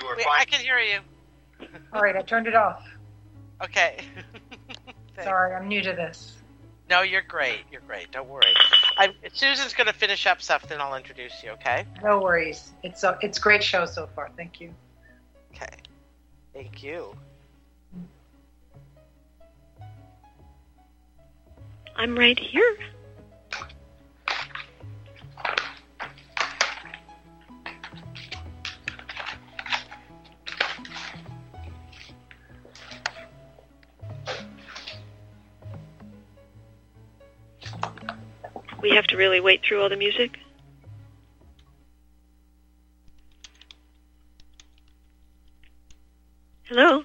are fine. I can hear you. All right, I turned it off. Okay. Sorry, I'm new to this. No, you're great. You're great. Don't worry. Susan's going to finish up stuff, then I'll introduce you, okay? No worries. It's a great show so far. Thank you. Okay. Thank you. I'm right here. We have to really wait through all the music? Hello?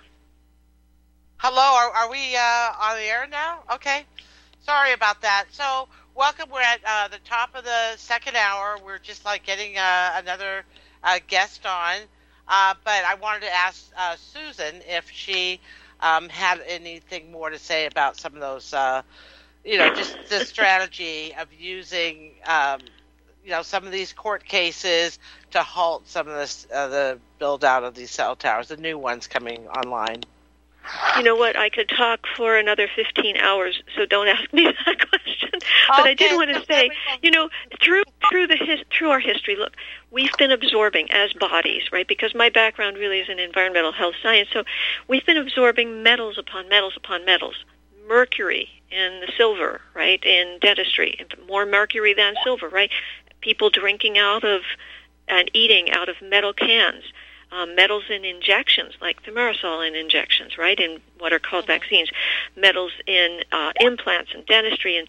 Hello, are we on the air now? Okay. Sorry about that. So, welcome. We're at the top of the second hour. We're just getting another guest on. But I wanted to ask Susan if she had anything more to say about some of those just the strategy of using, some of these court cases to halt some of this, the build out of these cell towers, the new ones coming online. You know what? I could talk for another 15 hours, so don't ask me that question. But Okay, I did want to say, through our history, look, we've been absorbing as bodies, right? Because my background really is in environmental health science, so we've been absorbing metals upon metals upon metals. Mercury in the silver, right, in dentistry, more mercury than silver, right? People drinking out of and eating out of metal cans, metals in injections, like thimerosal in injections, right, in what are called vaccines, metals in implants and dentistry.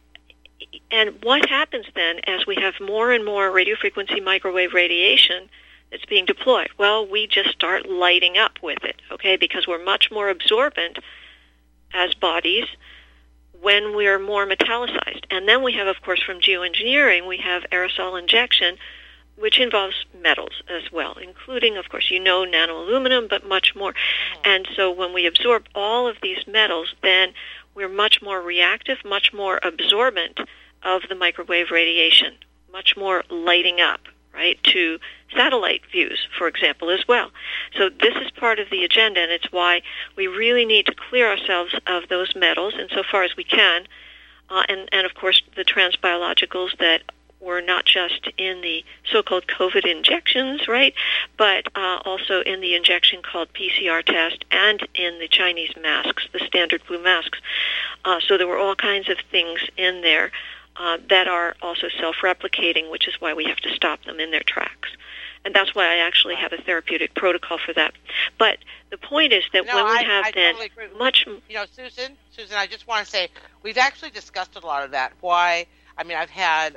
And what happens then as we have more and more radiofrequency microwave radiation that's being deployed? Well, we just start lighting up with it, okay, because we're much more absorbent as bodies when we're more metallicized. And then we have, of course, from geoengineering, we have aerosol injection, which involves metals as well, including, of course, nanoaluminum, but much more. And so when we absorb all of these metals, then we're much more reactive, much more absorbent of the microwave radiation, much more lighting up, right, to satellite views, for example, as well. So this is part of the agenda, and it's why we really need to clear ourselves of those metals insofar as we can, and of course the transbiologicals that were not just in the so-called COVID injections, right, but also in the injection called PCR test and in the Chinese masks, the standard blue masks. So there were all kinds of things in there that are also self-replicating, which is why we have to stop them in their tracks. And that's why I actually have a therapeutic protocol for that. But the point is that when we have totally much... Susan, I just want to say, we've actually discussed a lot of that. Why, I've had,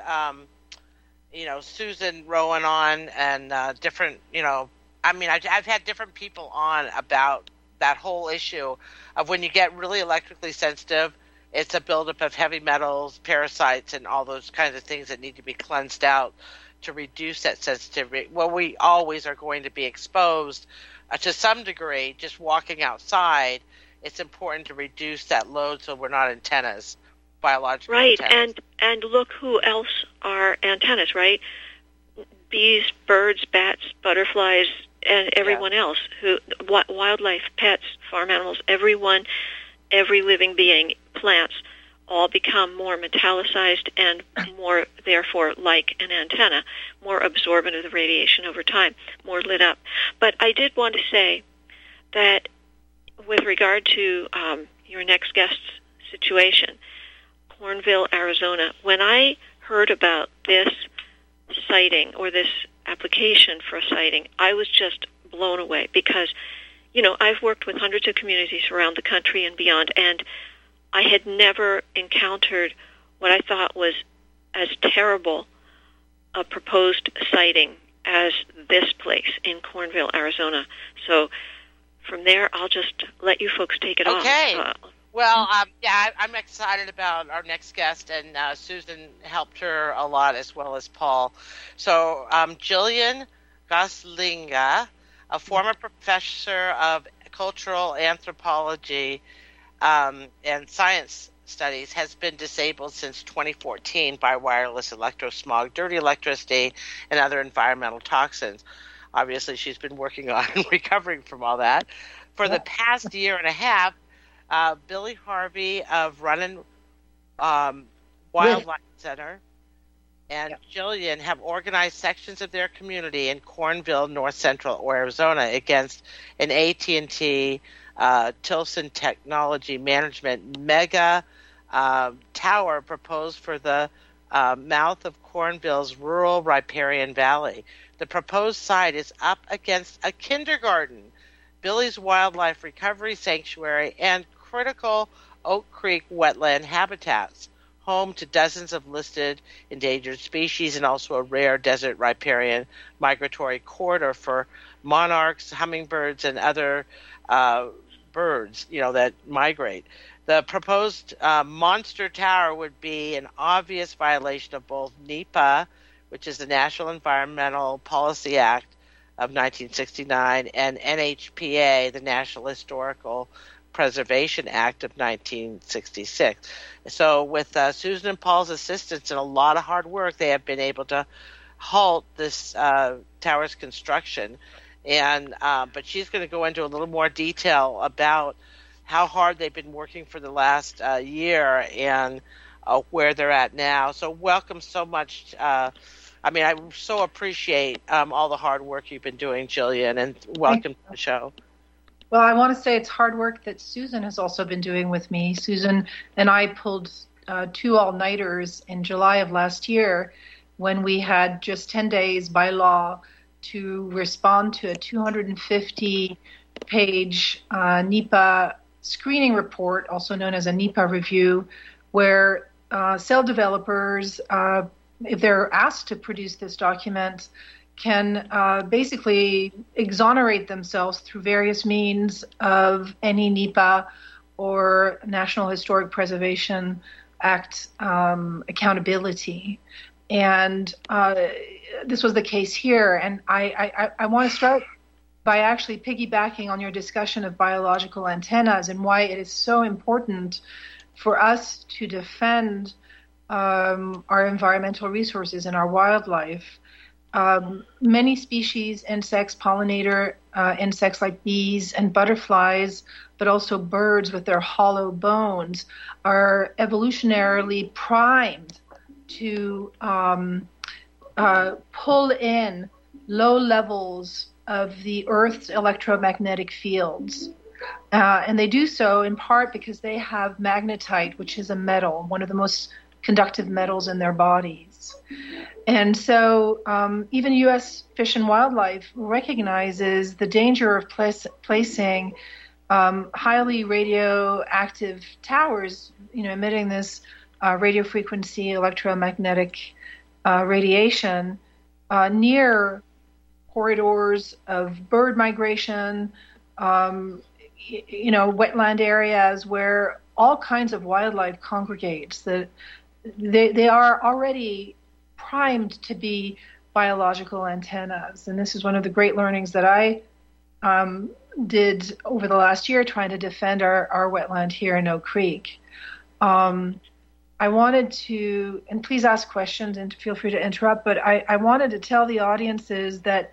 Susan Rowan on and different, I've had different people on about that whole issue of when you get really electrically sensitive, it's a buildup of heavy metals, parasites, and all those kinds of things that need to be cleansed out to reduce that sensitivity. Well, we always are going to be exposed to some degree. Just walking outside, it's important to reduce that load so we're not antennas, biological antennas. Right, and look who else are antennas, right? Bees, birds, bats, butterflies, and everyone else. Wildlife, pets, farm animals, everyone, every living being, plants, all become more metallicized and more, therefore, like an antenna, more absorbent of the radiation over time, more lit up. But I did want to say that with regard to your next guest's situation, Cornville, Arizona, when I heard about this sighting or this application for a sighting, I was just blown away because, I've worked with hundreds of communities around the country and beyond, and I had never encountered what I thought was as terrible a proposed sighting as this place in Cornville, Arizona. So from there, I'll just let you folks take it off. Okay. Well, I'm excited about our next guest, and Susan helped her a lot as well as Paul. So Jillian Goslinga, a former professor of cultural anthropology and science studies, has been disabled since 2014 by wireless electrosmog, dirty electricity, and other environmental toxins. obviously she's been working on and recovering from all that. For the past year and a half, Billy Harvey of Runnin' Wildlife Center and Jillian have organized sections of their community in Cornville, north central Arizona, against an AT&T Tilson Technology Management mega tower proposed for the mouth of Cornville's rural riparian valley. The proposed site is up against a kindergarten, Billy's Wildlife Recovery Sanctuary, and critical Oak Creek wetland habitats, home to dozens of listed endangered species and also a rare desert riparian migratory corridor for monarchs, hummingbirds, and other birds, that migrate. The proposed monster tower would be an obvious violation of both NEPA, which is the National Environmental Policy Act of 1969, and NHPA, the National Historical Preservation Act of 1966. So with Susan and Paul's assistance and a lot of hard work, they have been able to halt this tower's construction. And but she's going to go into a little more detail about how hard they've been working for the last year and where they're at now. So welcome so much. I so appreciate all the hard work you've been doing, Jillian, and welcome to the show. Well, I want to say it's hard work that Susan has also been doing with me. Susan and I pulled 2 all-nighters in July of last year when we had just 10 days by law to respond to a 250-page NEPA screening report, also known as a NEPA review, where cell developers, if they're asked to produce this document, can basically exonerate themselves through various means of any NEPA or National Historic Preservation Act accountability. And this was the case here. And I want to start by actually piggybacking on your discussion of biological antennas and why it is so important for us to defend our environmental resources and our wildlife. Many species, insects, pollinator insects like bees and butterflies, but also birds with their hollow bones, are evolutionarily primed to pull in low levels of the Earth's electromagnetic fields. And they do so in part because they have magnetite, which is a metal, one of the most conductive metals in their bodies. And so even U.S. Fish and Wildlife recognizes the danger of placing highly radioactive towers, emitting this radio frequency electromagnetic radiation near corridors of bird migration, wetland areas where all kinds of wildlife congregates. They are already primed to be biological antennas. And this is one of the great learnings that I did over the last year trying to defend our wetland here in Oak Creek. I wanted to, and please ask questions and feel free to interrupt, but I wanted to tell the audiences that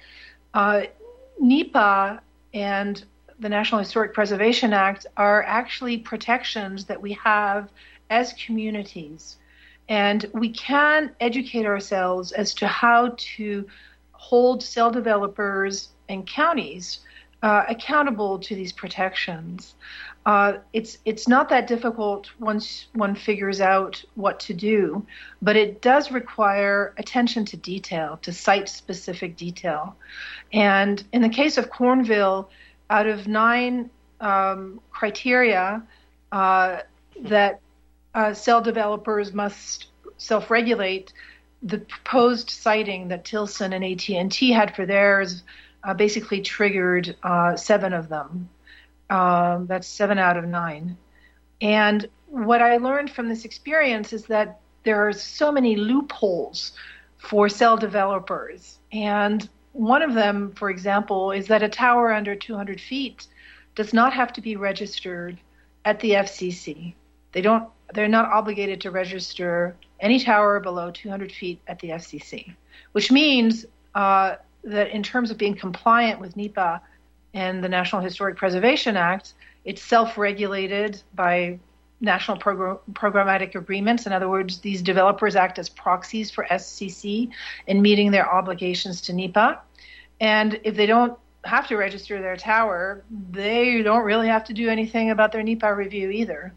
NEPA and the National Historic Preservation Act are actually protections that we have as communities. And we can educate ourselves as to how to hold cell developers and counties accountable to these protections. It's not that difficult once one figures out what to do, but it does require attention to detail, to site-specific detail. And in the case of Cornville, out of 9 criteria that cell developers must self-regulate, the proposed siting that Tilson and AT&T had for theirs basically triggered 7 of them. That's 7 out of 9. And what I learned from this experience is that there are so many loopholes for cell developers. And one of them, for example, is that a tower under 200 feet does not have to be registered at the FCC. They're not obligated to register any tower below 200 feet at the FCC, which means that in terms of being compliant with NEPA and the National Historic Preservation Act, it's self-regulated by national programmatic agreements. In other words, these developers act as proxies for SCC in meeting their obligations to NEPA. And if they don't have to register their tower, they don't really have to do anything about their NEPA review either.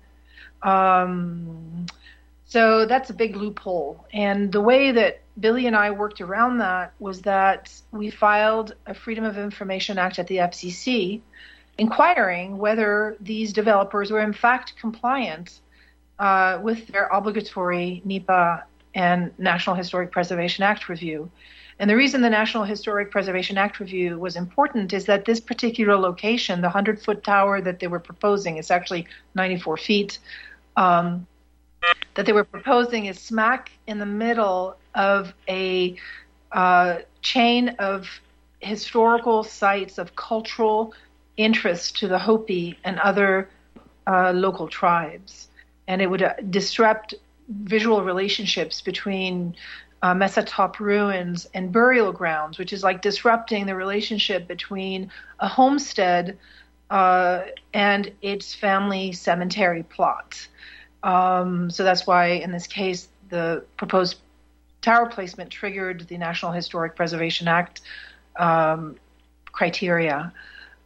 So that's a big loophole. And the way that Billy and I worked around that was that we filed a Freedom of Information Act at the FCC, inquiring whether these developers were in fact compliant with their obligatory NEPA and National Historic Preservation Act review. And the reason the National Historic Preservation Act review was important is that this particular location, the 100-foot tower that they were proposing, it's actually 94 feet, that they were proposing is smack in the middle of a chain of historical sites of cultural interest to the Hopi and other local tribes. And it would disrupt visual relationships between Mesa Top ruins and burial grounds, which is like disrupting the relationship between a homestead and its family cemetery plot. So that's why, in this case, the proposed tower placement triggered the National Historic Preservation Act criteria.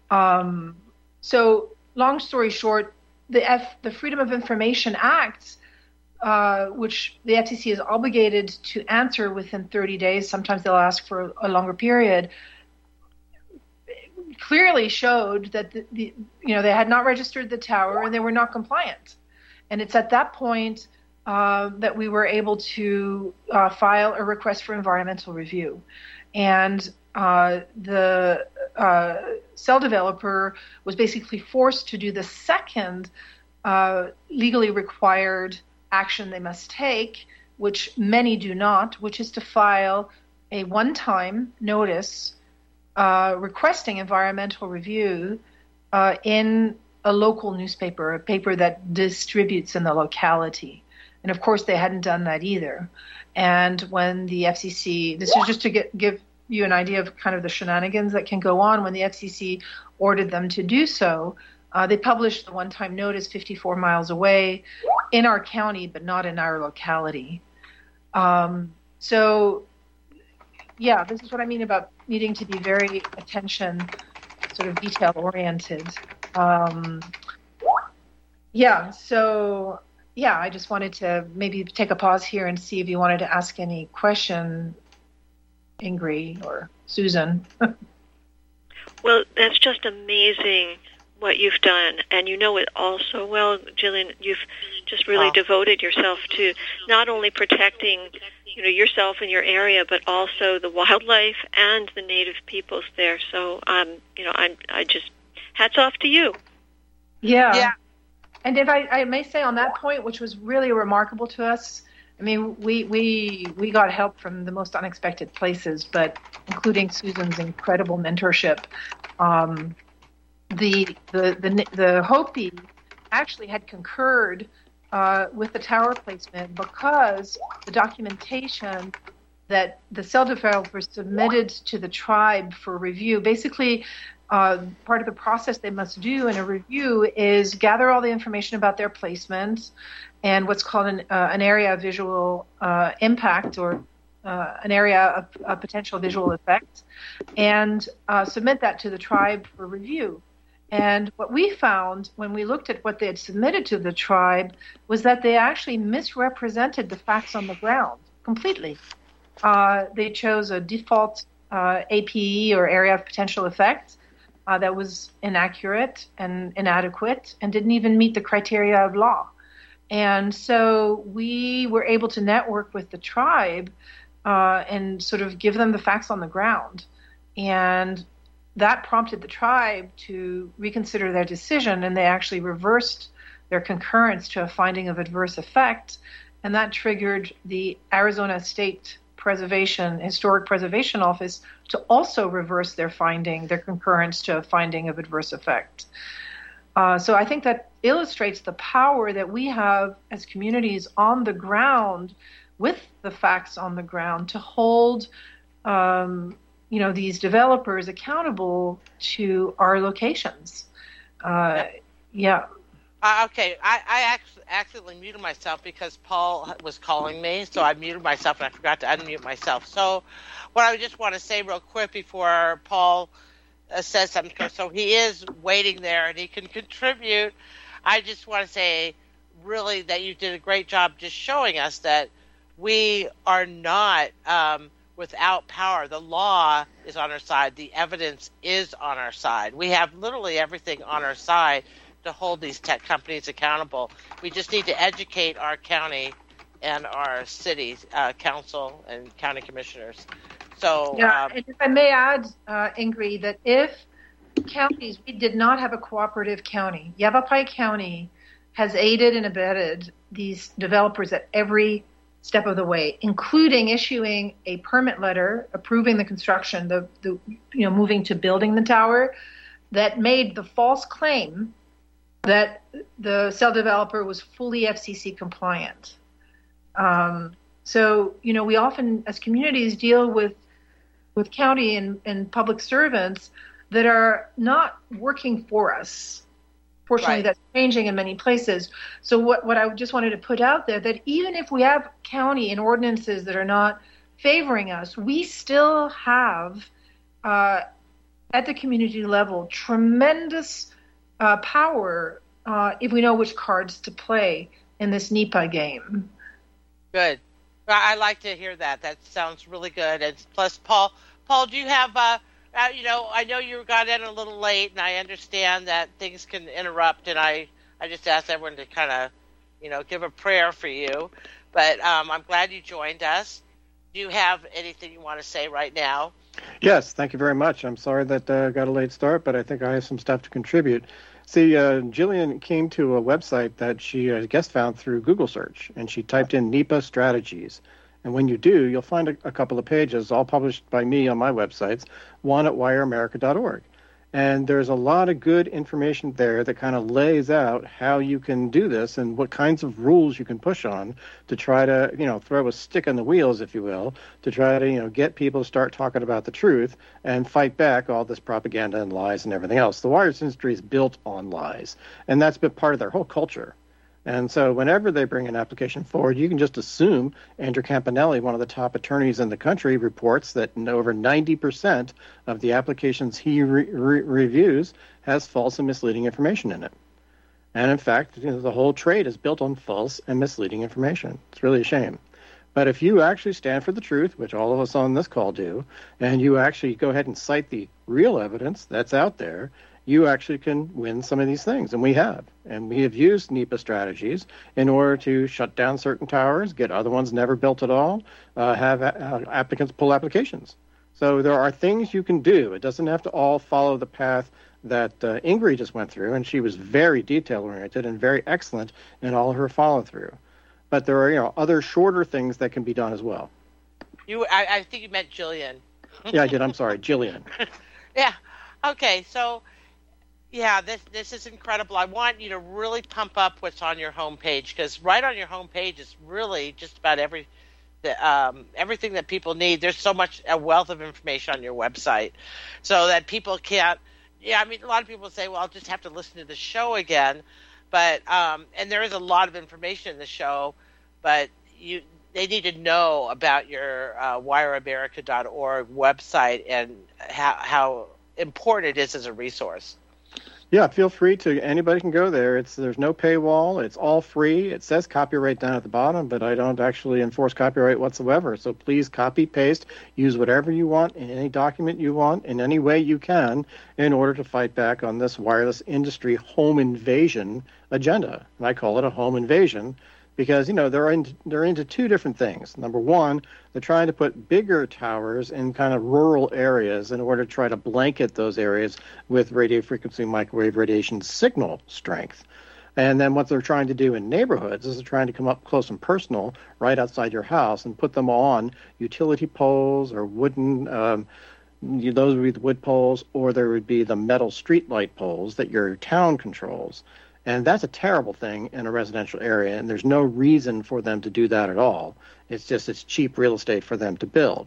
So, long story short, the Freedom of Information Act, which the FCC is obligated to answer within 30 days, sometimes they'll ask for a longer period, clearly showed that they had not registered the tower and they were not compliant. And it's at that point that we were able to file a request for environmental review. And the cell developer was basically forced to do the second legally required action they must take, which many do not, which is to file a one-time notice requesting environmental review in a local newspaper, a paper that distributes in the locality. And of course, they hadn't done that either. And when the FCC, this is just to give you an idea of kind of the shenanigans that can go on, when the FCC ordered them to do so, they published the one-time notice 54 miles away in our county, but not in our locality. So, yeah, this is what I mean about needing to be very sort of detail-oriented. I just wanted to maybe take a pause here and see if you wanted to ask any question, Ingrid or Susan. Well, that's just amazing what you've done, and you know it all so well, Jillian. You've just really devoted yourself to not only protecting, yourself and your area, but also the wildlife and the native peoples there. So, I just hats off to you. Yeah. And if I may say on that point, which was really remarkable to us, I mean, we got help from the most unexpected places, but including Susan's incredible mentorship. The Hopi actually had concurred with the tower placement because the documentation that the cell developers submitted to the tribe for review, basically part of the process they must do in a review is gather all the information about their placement and what's called an area of visual impact, or an area of potential visual effect, and submit that to the tribe for review. And what we found when we looked at what they had submitted to the tribe was that they actually misrepresented the facts on the ground completely. They chose a default APE, or area of potential effect, that was inaccurate and inadequate and didn't even meet the criteria of law. And so we were able to network with the tribe and sort of give them the facts on the ground. And that prompted the tribe to reconsider their decision, and they actually reversed their concurrence to a finding of adverse effect. And that triggered the Arizona State Historic Preservation Office to also reverse their concurrence to a finding of adverse effect. So I think that illustrates the power that we have as communities on the ground with the facts on the ground to hold these developers accountable to our locations. Yeah. Okay, I accidentally muted myself because Paul was calling me, so I muted myself and I forgot to unmute myself. So what I just want to say real quick before Paul says something, so he is waiting there and he can contribute. I just want to say really that you did a great job just showing us that we are not without power. The law is on our side. The evidence is on our side. We have literally everything on our side to hold these tech companies accountable. We just need to educate our county and our city council and county commissioners. So, and if I may add, Ingrid, that if counties, we did not have a cooperative county. Yavapai County has aided and abetted these developers at every step of the way, including issuing a permit letter approving the construction, the moving to building the tower, that made the false claim that the cell developer was fully FCC compliant. So, we often, as communities, deal with county and public servants that are not working for us. Fortunately, Right. That's changing in many places. So what I just wanted to put out there, that even if we have county and ordinances that are not favoring us, we still have, at the community level, tremendous power if we know which cards to play in this NEPA game. Good. I like to hear that. That sounds really good. And plus, Paul, do you have, I know you got in a little late, and I understand that things can interrupt, and I just asked everyone to kind of, give a prayer for you. But I'm glad you joined us. Do you have anything you want to say right now? Yes, thank you very much. I'm sorry that I got a late start, but I think I have some stuff to contribute. See, Jillian came to a website that she, I guess, found through Google search, and she typed in NEPA strategies. And when you do, you'll find a couple of pages, all published by me on my websites, one at wireamerica.org. And there's a lot of good information there that kind of lays out how you can do this and what kinds of rules you can push on to try to, throw a stick in the wheels, if you will, to try to, get people to start talking about the truth and fight back all this propaganda and lies and everything else. The wireless industry is built on lies, and that's been part of their whole culture. And so whenever they bring an application forward, you can just assume Andrew Campanelli, one of the top attorneys in the country, reports that over 90% of the applications he reviews has false and misleading information in it. And in fact, the whole trade is built on false and misleading information. It's really a shame. But if you actually stand for the truth, which all of us on this call do, and you actually go ahead and cite the real evidence that's out there, you actually can win some of these things, and we have. And we have used NEPA strategies in order to shut down certain towers, get other ones never built at all, have applicants pull applications. So there are things you can do. It doesn't have to all follow the path that Ingrid just went through, and she was very detail-oriented and very excellent in all of her follow-through. But there are other shorter things that can be done as well. I think you meant Jillian. Yeah, I did. I'm sorry, Jillian. Yeah. Okay, so... Yeah, this is incredible. I want you to really pump up what's on your homepage, because right on your homepage is really just about everything that people need. There's so much, a wealth of information on your website, so that people can't. Yeah, I mean, a lot of people say, "Well, I'll just have to listen to the show again," but and there is a lot of information in the show, but they need to know about your wireamerica.org website and how important it is as a resource. Yeah, feel free to. Anybody can go there. There's no paywall. It's all free. It says copyright down at the bottom, but I don't actually enforce copyright whatsoever. So please copy, paste, use whatever you want in any document you want in any way you can in order to fight back on this wireless industry home invasion agenda. And I call it a home invasion because, they're into two different things. Number one, they're trying to put bigger towers in kind of rural areas in order to try to blanket those areas with radio frequency microwave radiation signal strength. And then what they're trying to do in neighborhoods is they're trying to come up close and personal right outside your house and put them on utility poles or wooden, those would be the wood poles, or there would be the metal streetlight poles that your town controls. And that's a terrible thing in a residential area, and there's no reason for them to do that at all. It's just it's cheap real estate for them to build.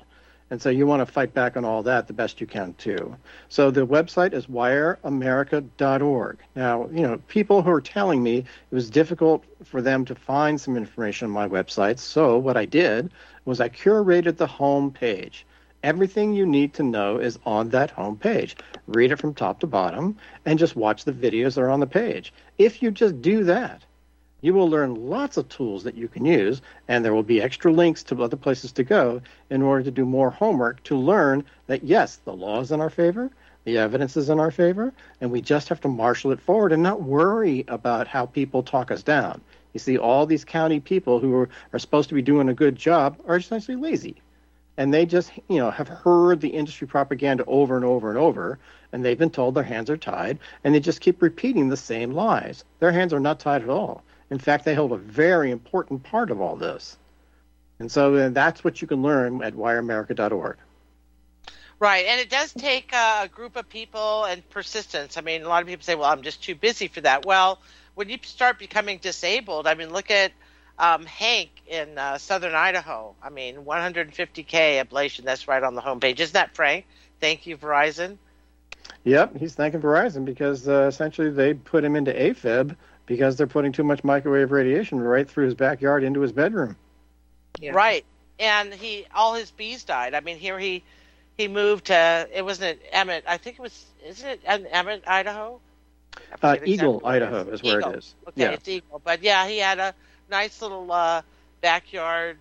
And so you want to fight back on all that the best you can, too. So the website is wireamerica.org. Now, people who are telling me it was difficult for them to find some information on my website. So what I did was I curated the home page. Everything you need to know is on that home page. Read it from top to bottom and just watch the videos that are on the page. If you just do that, you will learn lots of tools that you can use, and there will be extra links to other places to go in order to do more homework to learn that, yes, the law is in our favor, the evidence is in our favor, and we just have to marshal it forward and not worry about how people talk us down. You see, all these county people who are supposed to be doing a good job are essentially lazy. And they just, have heard the industry propaganda over and over and over, and they've been told their hands are tied, and they just keep repeating the same lies. Their hands are not tied at all. In fact, they hold a very important part of all this. And so that's what you can learn at wireamerica.org. Right, and it does take a group of people and persistence. I mean, a lot of people say, well, I'm just too busy for that. Well, when you start becoming disabled, I mean, look at Hank in southern Idaho. I mean, 150K ablation, that's right on the homepage. Isn't that Frank? Thank you, Verizon. Yep, he's thanking Verizon because essentially they put him into AFib because they're putting too much microwave radiation right through his backyard into his bedroom. Yeah. Right. And all his bees died. I mean, here he moved to, it wasn't Emmett, I think it was, isn't it Emmett, Idaho? Eagle, Idaho is where Eagle. It is. Okay, yeah. It's Eagle. But yeah, he had a nice little backyard,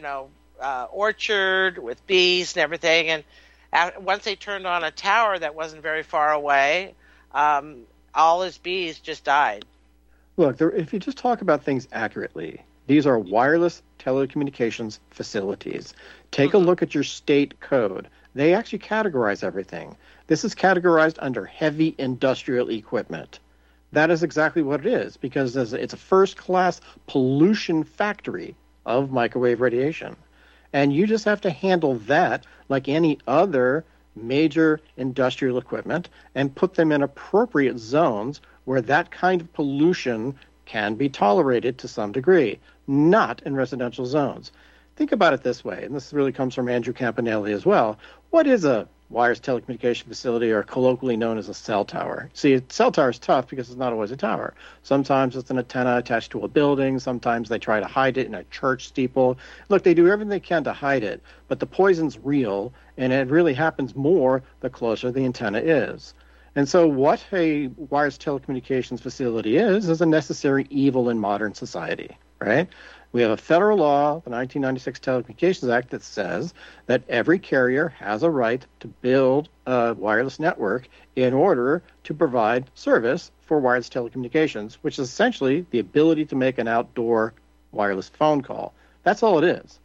orchard with bees and everything. And once they turned on a tower that wasn't very far away, all his bees just died. Look, if you just talk about things accurately, these are wireless telecommunications facilities. Take a look at your state code. They actually categorize everything. This is categorized under heavy industrial equipment. That is exactly what it is, because it's a first-class pollution factory of microwave radiation. And you just have to handle that like any other major industrial equipment and put them in appropriate zones where that kind of pollution can be tolerated to some degree, not in residential zones. Think about it this way, and this really comes from Andrew Campanelli as well. What is a wireless telecommunication facility, or colloquially known as a cell tower? See, a cell tower is tough because it's not always a tower. Sometimes it's an antenna attached to a building. Sometimes they try to hide it in a church steeple. Look, they do everything they can to hide it, but the poison's real, and it really happens more the closer the antenna is. And so what a wireless telecommunications facility is a necessary evil in modern society, right? We have a federal law, the 1996 Telecommunications Act, that says that every carrier has a right to build a wireless network in order to provide service for wireless telecommunications, which is essentially the ability to make an outdoor wireless phone call. That's all it is.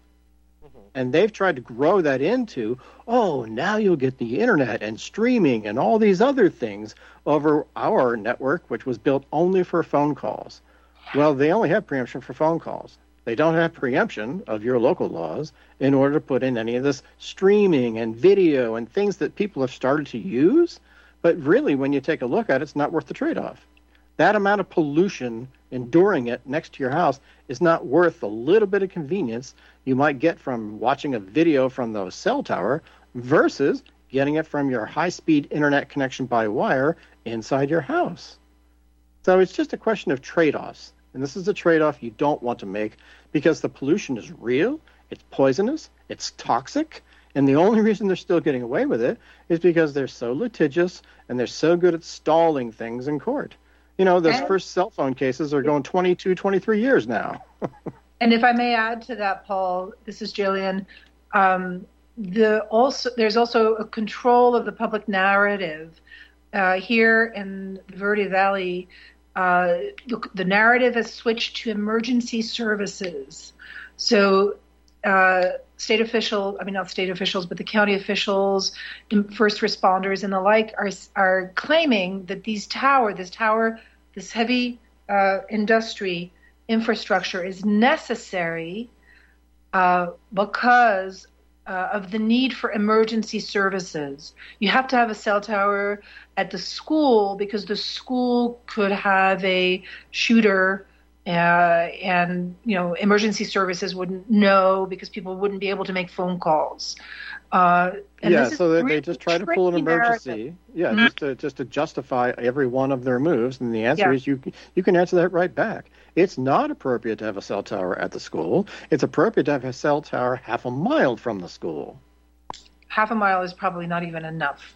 And they've tried to grow that into, now you'll get the internet and streaming and all these other things over our network, which was built only for phone calls. Well, they only have preemption for phone calls. They don't have preemption of your local laws in order to put in any of this streaming and video and things that people have started to use. But really, when you take a look at it, it's not worth the trade-off. That amount of pollution, enduring it next to your house, is not worth the little bit of convenience you might get from watching a video from the cell tower versus getting it from your high-speed internet connection by wire inside your house. So it's just a question of trade-offs. And this is a trade-off you don't want to make because the pollution is real, it's poisonous, it's toxic, and the only reason they're still getting away with it is because they're so litigious and they're so good at stalling things in court. Those first cell phone cases are going 22, 23 years now. And if I may add to that, Paul, this is Jillian. There's also a control of the public narrative. Here in the Verde Valley, the narrative has switched to emergency services. So state officials, not state officials, but the county officials, first responders and the like are claiming that this heavy industry infrastructure is necessary because of the need for emergency services. You have to have a cell tower at the school because the school could have a shooter And emergency services wouldn't know because people wouldn't be able to make phone calls. So they just try to pull an emergency, just to justify every one of their moves. And the answer is you can answer that right back. It's not appropriate to have a cell tower at the school. It's appropriate to have a cell tower half a mile from the school. Half a mile is probably not even enough.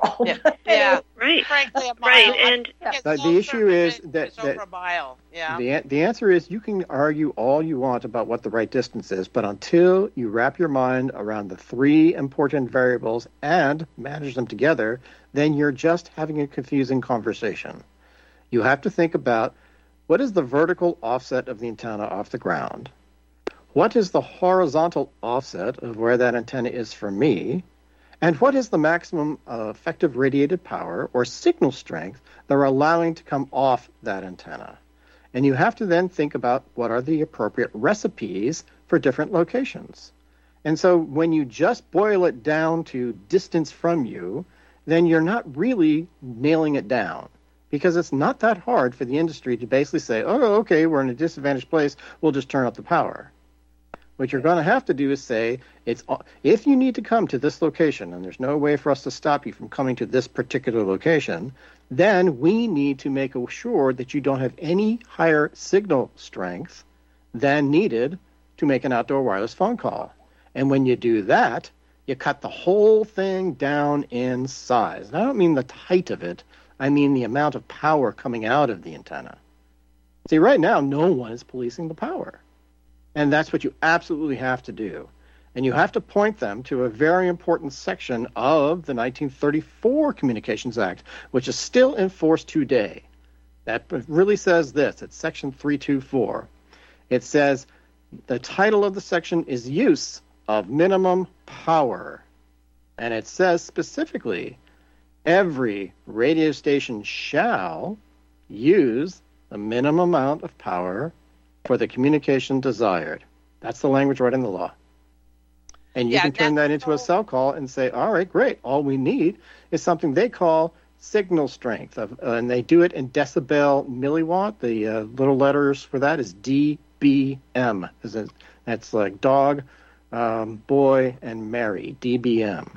Yeah. Right. Frankly, a mile. Right. And the issue is that over a mile. Yeah. The answer is you can argue all you want about what the right distance is, but until you wrap your mind around the three important variables and manage them together, then you're just having a confusing conversation. You have to think about what is the vertical offset of the antenna off the ground? What is the horizontal offset of where that antenna is for me? And what is the maximum effective radiated power or signal strength that we're allowing to come off that antenna? And you have to then think about what are the appropriate recipes for different locations. And so when you just boil it down to distance from you, then you're not really nailing it down, because it's not that hard for the industry to basically say, oh, okay, we're in a disadvantaged place, we'll just turn up the power. What you're going to have to do is say, if you need to come to this location and there's no way for us to stop you from coming to this particular location, then we need to make sure that you don't have any higher signal strength than needed to make an outdoor wireless phone call. And when you do that, you cut the whole thing down in size. And I don't mean the height of it. I mean the amount of power coming out of the antenna. See, right now, no one is policing the power. And that's what you absolutely have to do. And you have to point them to a very important section of the 1934 Communications Act, which is still in force today. That really says this. It's Section 324. It says the title of the section is Use of Minimum Power. And it says specifically, every radio station shall use the minimum amount of power for the communication desired. That's the language right in the law. And you can turn that into a cell call and say, all right, great. All we need is something they call signal strength. And they do it in decibel milliwatt. The little letters for that is dBm. That's like dog, boy, and Mary, dBm.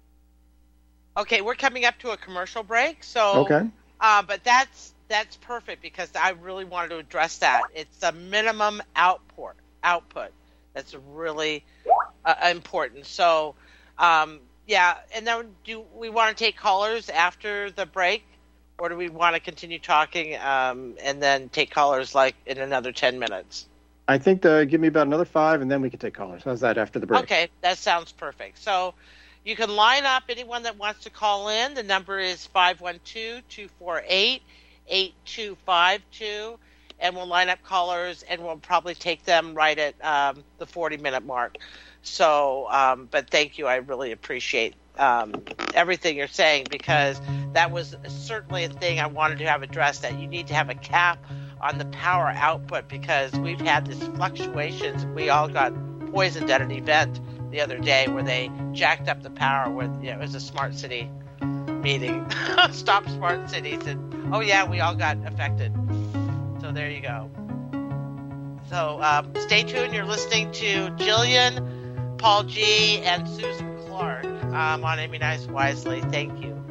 Okay, we're coming up to a commercial break. So, but that's perfect, because I really wanted to address that. It's a minimum output that's really important. So, and then do we want to take callers after the break, or do we want to continue talking and then take callers like in another 10 minutes? I think give me about another 5, and then we can take callers. How's that after the break? Okay, that sounds perfect. So you can line up anyone that wants to call in. The number is 512-248-8252, and we'll line up callers, and we'll probably take them right at the 40-minute mark. So, but thank you. I really appreciate everything you're saying, because that was certainly a thing I wanted to have addressed, that you need to have a cap on the power output, because we've had these fluctuations. We all got poisoned at an event the other day where they jacked up the power with, it was a smart city meeting. Stop smart cities. And we all got affected. So there you go. So stay tuned. You're listening to Jillian, Paul G, and Susan Clark on Immunize Wisely. Thank you.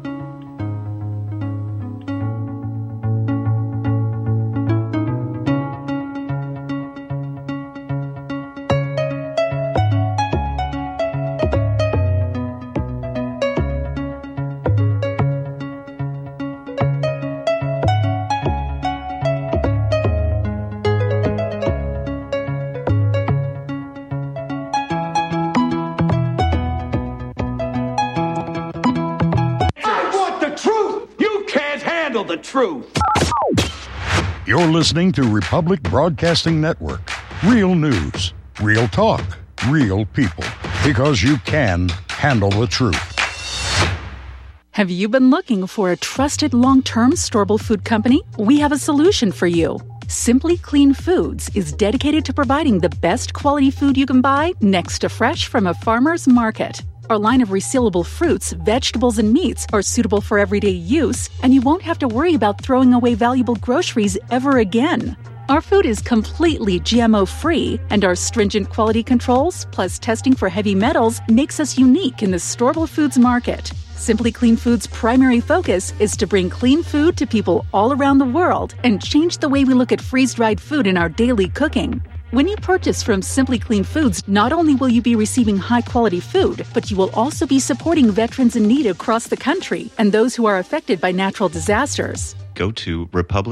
The truth. You're listening to Republic Broadcasting Network. Real news, real talk, real people. Because you can handle the truth. Have you been looking for a trusted long-term storable food company? We have a solution for you. Simply Clean Foods is dedicated to providing the best quality food you can buy next to fresh from a farmer's market. Our line of resealable fruits, vegetables, and meats are suitable for everyday use, and you won't have to worry about throwing away valuable groceries ever again. Our food is completely GMO-free, and our stringent quality controls, plus testing for heavy metals, makes us unique in the storable foods market. Simply Clean Foods' primary focus is to bring clean food to people all around the world and change the way we look at freeze-dried food in our daily cooking. When you purchase from Simply Clean Foods, not only will you be receiving high-quality food, but you will also be supporting veterans in need across the country and those who are affected by natural disasters. Go to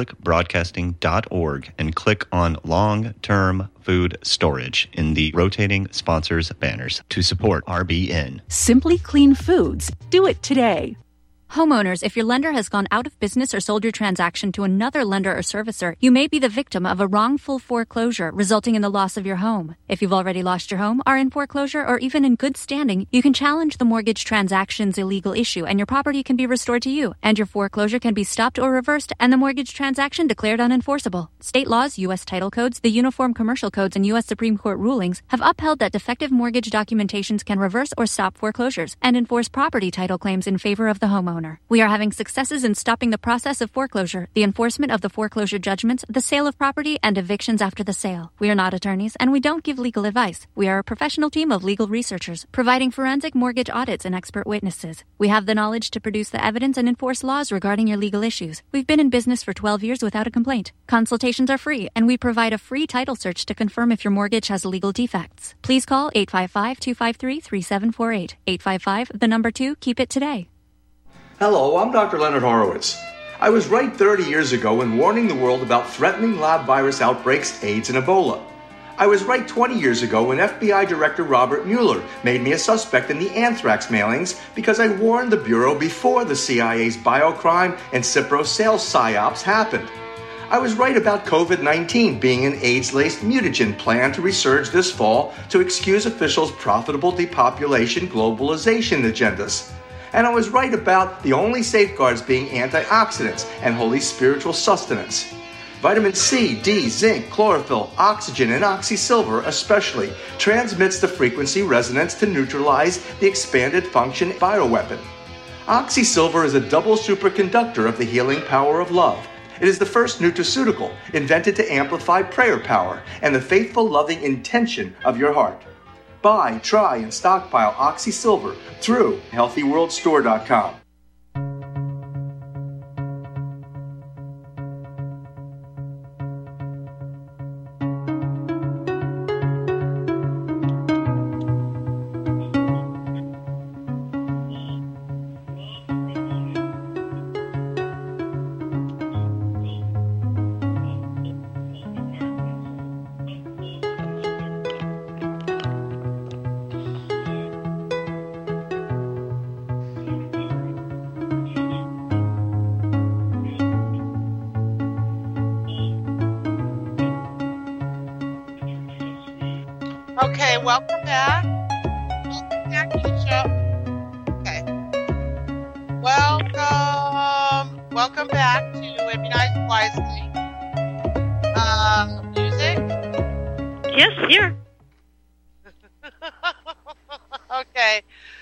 republicbroadcasting.org and click on long-term food storage in the rotating sponsors banners to support RBN. Simply Clean Foods. Do it today. Homeowners, if your lender has gone out of business or sold your transaction to another lender or servicer, you may be the victim of a wrongful foreclosure resulting in the loss of your home. If you've already lost your home, are in foreclosure, or even in good standing, you can challenge the mortgage transaction's illegal issue and your property can be restored to you, and your foreclosure can be stopped or reversed and the mortgage transaction declared unenforceable. State laws, U.S. title codes, the Uniform Commercial Codes, and U.S. Supreme Court rulings have upheld that defective mortgage documentations can reverse or stop foreclosures and enforce property title claims in favor of the homeowner. We are having successes in stopping the process of foreclosure, the enforcement of the foreclosure judgments, the sale of property, and evictions after the sale. We are not attorneys, and we don't give legal advice. We are a professional team of legal researchers, providing forensic mortgage audits and expert witnesses. We have the knowledge to produce the evidence and enforce laws regarding your legal issues. We've been in business for 12 years without a complaint. Consultations are free, and we provide a free title search to confirm if your mortgage has legal defects. Please call 855-253-3748. 855, 2, keep it today. Hello, I'm Dr. Leonard Horowitz. I was right 30 years ago in warning the world about threatening lab virus outbreaks, AIDS, and Ebola. I was right 20 years ago when FBI Director Robert Mueller made me a suspect in the anthrax mailings because I warned the Bureau before the CIA's biocrime and Cipro sales psyops happened. I was right about COVID-19 being an AIDS-laced mutagen planned to resurge this fall to excuse officials' profitable depopulation globalization agendas. And I was right about the only safeguards being antioxidants and holy spiritual sustenance. Vitamin C, D, zinc, chlorophyll, oxygen, and oxysilver especially transmits the frequency resonance to neutralize the expanded function bioweapon. Oxysilver is a double superconductor of the healing power of love. It is the first nutraceutical invented to amplify prayer power and the faithful, loving intention of your heart. Buy, try, and stockpile Oxysilver through HealthyWorldStore.com. Okay, welcome back. Welcome back to the show. Okay. Welcome back to Immunize Wisely. Music? Yes, here. Okay.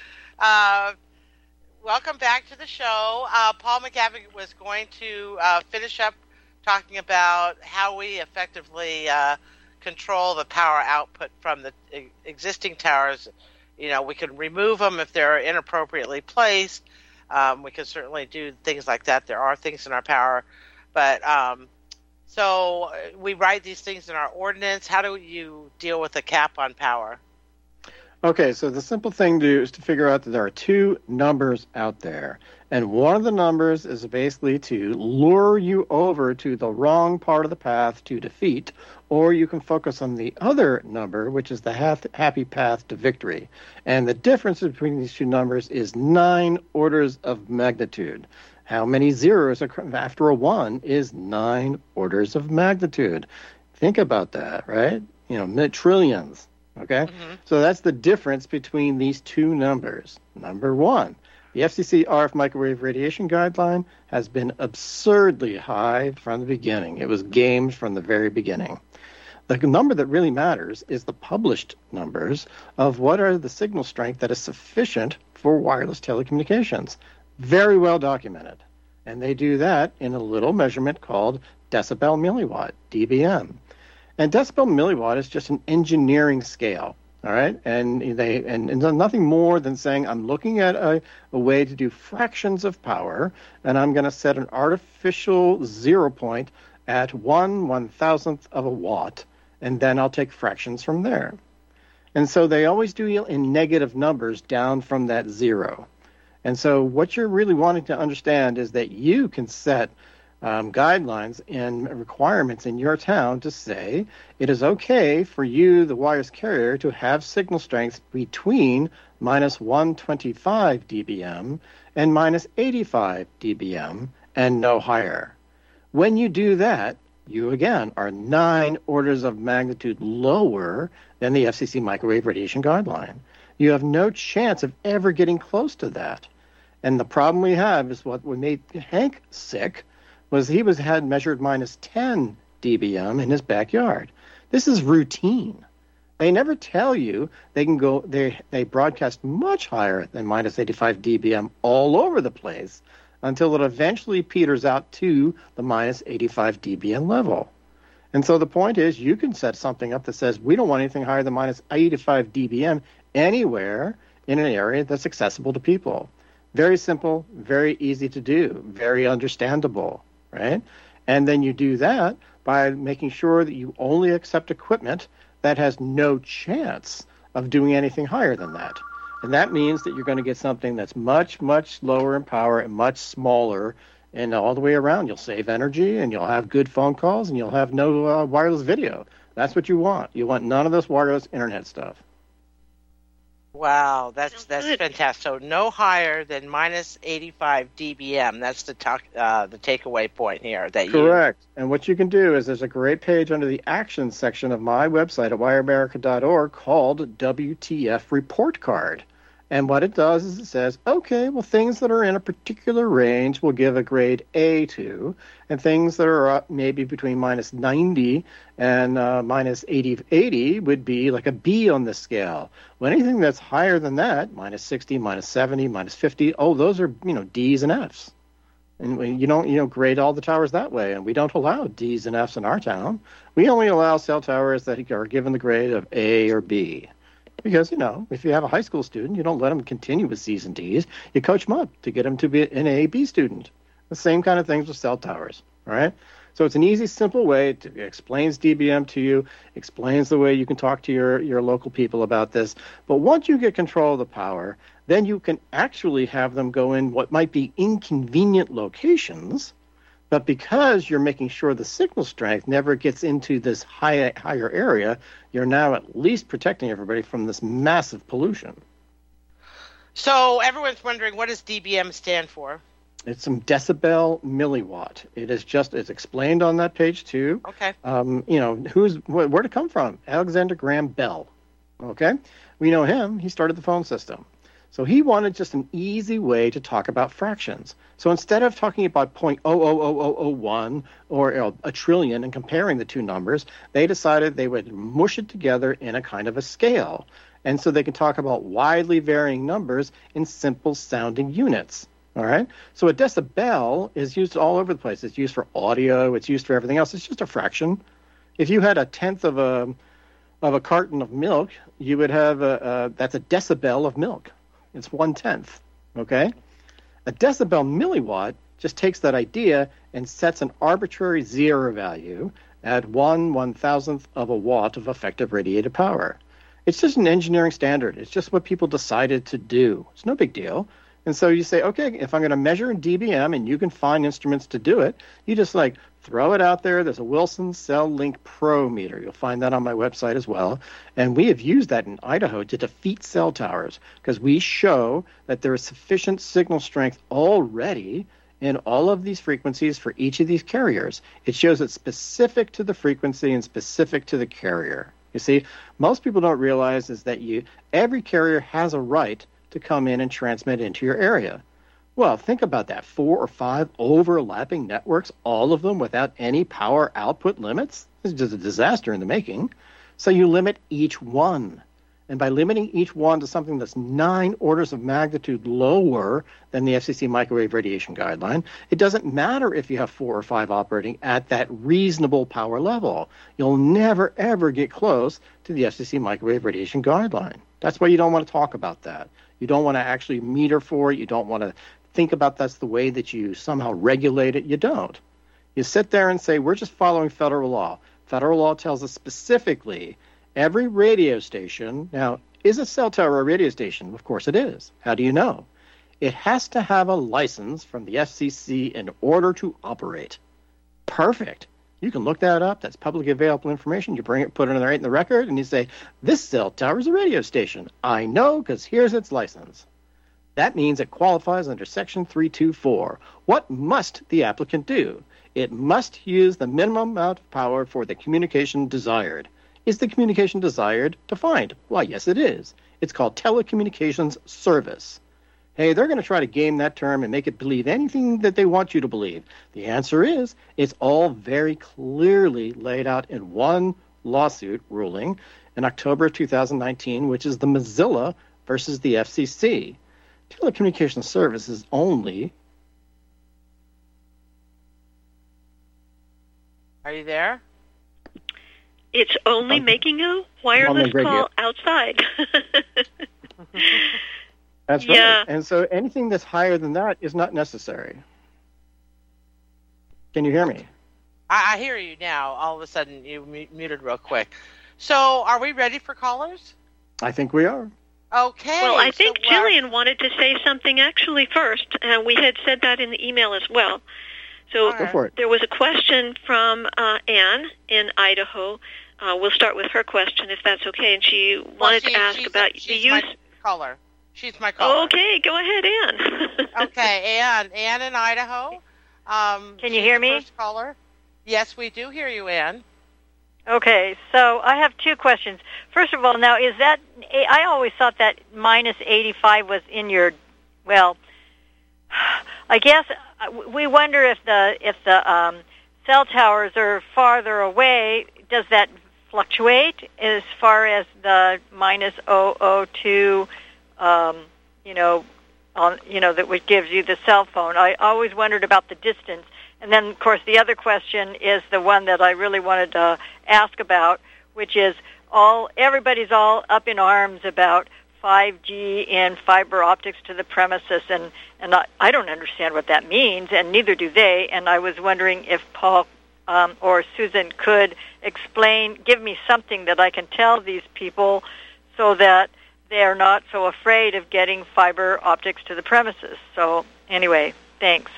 Welcome back to the show. Paul McGavin was going to finish up talking about how we effectively control the power output from the existing towers. You know, we can remove them if they're inappropriately placed. We can certainly do things like that. There are things in our power. But so we write these things in our ordinance. How do you deal with a cap on power? Okay, so the simple thing to do is to figure out that there are two numbers out there. And one of the numbers is basically to lure you over to the wrong part of the path to defeat, or you can focus on the other number, which is the happy path to victory. And the difference between these two numbers is 9 orders of magnitude. How many zeros after a 1 is 9 orders of magnitude. Think about that, right? You know, trillions. Okay? Mm-hmm. So that's the difference between these two numbers. Number 1, the FCC RF microwave radiation guideline has been absurdly high from the beginning. It was gamed from the very beginning. The number that really matters is the published numbers of what are the signal strength that is sufficient for wireless telecommunications. Very well documented. And they do that in a little measurement called decibel milliwatt, dBm. And decibel milliwatt is just an engineering scale. All right, and nothing more than saying I'm looking at a way to do fractions of power, and I'm going to set an artificial 0 point at 1/1000th of a watt, and then I'll take fractions from there. And so they always do in negative numbers down from that 0. And so what you're really wanting to understand is that you can set guidelines and requirements in your town to say it is okay for you, the wireless carrier, to have signal strengths between minus 125 dBm and minus 85 dBm and no higher. When you do that, you again are 9 orders of magnitude lower than the FCC microwave radiation guideline. You have no chance of ever getting close to that. And the problem we have is what made Hank sick was he had measured minus 10 dBm in his backyard. This is routine. They never tell you they can go. They broadcast much higher than minus 85 dBm all over the place until it eventually peters out to the minus 85 dBm level. And so the point is, you can set something up that says we don't want anything higher than minus 85 dBm anywhere in an area that's accessible to people. Very simple, very easy to do, very understandable. Right? And then you do that by making sure that you only accept equipment that has no chance of doing anything higher than that. And that means that you're going to get something that's much, much lower in power and much smaller, and all the way around. You'll save energy, and you'll have good phone calls, and you'll have no wireless video. That's what you want. You want none of this wireless internet stuff. Wow, that's fantastic. So no higher than minus 85 dBm. That's the takeaway point here. Correct. And what you can do is there's a great page under the Actions section of my website at wireamerica.org called WTF Report Card. And what it does is it says, okay, well, things that are in a particular range we'll give a grade A to, and things that are maybe between minus 90 and minus 80 would be like a B on the scale. Well, anything that's higher than that, minus 60, minus 70, minus 50, those are, D's and F's. And you don't grade all the towers that way, and we don't allow D's and F's in our town. We only allow cell towers that are given the grade of A or B. Because, if you have a high school student, you don't let them continue with C's and D's. You coach them up to get them to be an A, B student. The same kind of things with cell towers, all right? So it's an easy, simple way. It explains dBm to you, explains the way you can talk to your local people about this. But once you get control of the power, then you can actually have them go in what might be inconvenient locations, but because you're making sure the signal strength never gets into this higher area, you're now at least protecting everybody from this massive pollution. So everyone's wondering, what does dBm stand for? It's some decibel milliwatt. It's explained on that page too. Okay. Where'd it come from? Alexander Graham Bell. Okay. We know him. He started the phone system. So he wanted just an easy way to talk about fractions. So instead of talking about 0.00001 or a trillion and comparing the two numbers, they decided they would mush it together in a kind of a scale. And so they can talk about widely varying numbers in simple sounding units. All right. So a decibel is used all over the place. It's used for audio. It's used for everything else. It's just a fraction. If you had a tenth of a carton of milk, you would have that's a decibel of milk. It's 1/10, okay? A decibel milliwatt just takes that idea and sets an arbitrary zero value at 1/1000th of a watt of effective radiated power. It's just an engineering standard. It's just what people decided to do. It's no big deal. And so you say, okay, if I'm going to measure in dBm and you can find instruments to do it, you just throw it out there. There's a Wilson Cell Link Pro meter. You'll find that on my website as well. And we have used that in Idaho to defeat cell towers because we show that there is sufficient signal strength already in all of these frequencies for each of these carriers. It shows it's specific to the frequency and specific to the carrier. You see, most people don't realize is that every carrier has a right to come in and transmit into your area. Well, think about that. 4 or 5 overlapping networks, all of them without any power output limits. This is just a disaster in the making. So you limit each one. And by limiting each one to something that's 9 orders of magnitude lower than the FCC microwave radiation guideline, it doesn't matter if you have 4 or 5 operating at that reasonable power level. You'll never, ever get close to the FCC microwave radiation guideline. That's why you don't want to talk about that. You don't want to actually meter for it. You don't want to think about that's the way that you somehow regulate it. You don't. You sit there and say, we're just following federal law. Federal law tells us specifically every radio station, now, is a cell tower a radio station? Of course it is. How do you know? It has to have a license from the FCC in order to operate. Perfect. You can look that up. That's publicly available information. You bring it, put it right in the record, and you say, this cell tower is a radio station. I know because here's its license. That means it qualifies under Section 324. What must the applicant do? It must use the minimum amount of power for the communication desired. Is the communication desired defined? Well, yes, it is. It's called telecommunications service. Hey, they're going to try to game that term and make it believe anything that they want you to believe. The answer is it's all very clearly laid out in one lawsuit ruling in October of 2019, which is the Mozilla versus the FCC. Telecommunications service is only... Are you there? It's only making a wireless call outside. That's right. Yeah. And so anything that's higher than that is not necessary. Can you hear me? I hear you now. All of a sudden, you muted real quick. So are we ready for callers? I think we are. Okay. Well, I think Jillian wanted to say something actually first. We had said that in the email as well. So there was a question from Anne in Idaho. We'll start with her question, if that's okay. And she wanted to ask about the use... caller. She's my caller. Okay, go ahead, Anne. Okay, Anne in Idaho. Can you hear me? First caller. Yes, we do hear you, Anne. Okay, so I have 2 questions. First of all, now is that... I always thought that minus 85 was in your... Well, I guess we wonder if the cell towers are farther away. Does that fluctuate as far as the minus 002, that which gives you the cell phone? I always wondered about the distance. And then, of course, the other question is the one that I really wanted to ask about, which is everybody's all up in arms about 5G and fiber optics to the premises, and I don't understand what that means, and neither do they. And I was wondering if Paul or Susan could give me something that I can tell these people so that they're not so afraid of getting fiber optics to the premises. So anyway, thanks.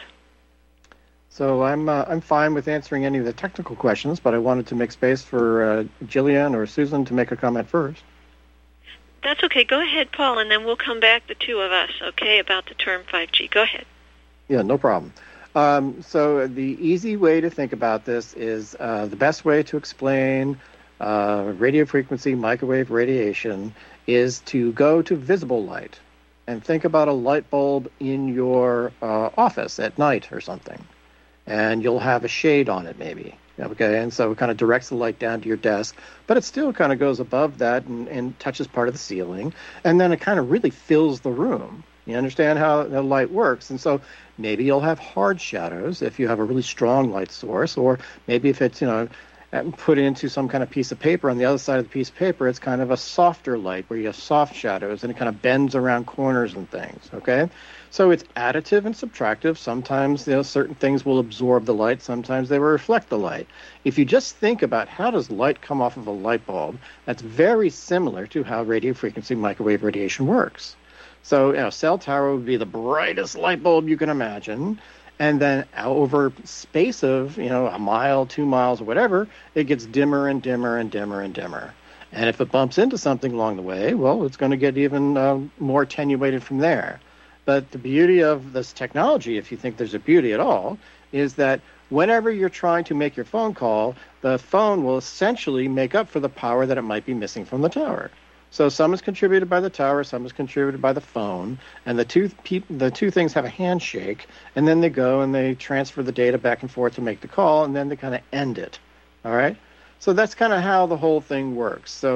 So I'm fine with answering any of the technical questions, but I wanted to make space for Jillian or Susan to make a comment first. That's okay. Go ahead, Paul, and then we'll come back, the 2 of us, okay, about the term 5G. Go ahead. Yeah, no problem. So the easy way to think about this is the best way to explain radio frequency microwave radiation is to go to visible light and think about a light bulb in your office at night or something. And you'll have a shade on it maybe. Okay, and so it kind of directs the light down to your desk, but it still kind of goes above that and touches part of the ceiling, and then it kind of really fills the room. You understand how the light works? And so maybe you'll have hard shadows if you have a really strong light source, or maybe if it's, put into some kind of piece of paper, on the other side of the piece of paper, it's kind of a softer light where you have soft shadows, and it kind of bends around corners and things, okay? So it's additive and subtractive. Sometimes certain things will absorb the light. Sometimes they will reflect the light. If you just think about how does light come off of a light bulb, that's very similar to how radio frequency microwave radiation works. So cell tower would be the brightest light bulb you can imagine. And then over space of, a mile, 2 miles, or whatever, it gets dimmer and dimmer and dimmer and dimmer. And if it bumps into something along the way, well, it's going to get even more attenuated from there. But the beauty of this technology, if you think there's a beauty at all, is that whenever you're trying to make your phone call, the phone will essentially make up for the power that it might be missing from the tower. So some is contributed by the tower, some is contributed by the phone, and the two things have a handshake, and then they go and they transfer the data back and forth to make the call, and then they kind of end it. All right? So that's kind of how the whole thing works. So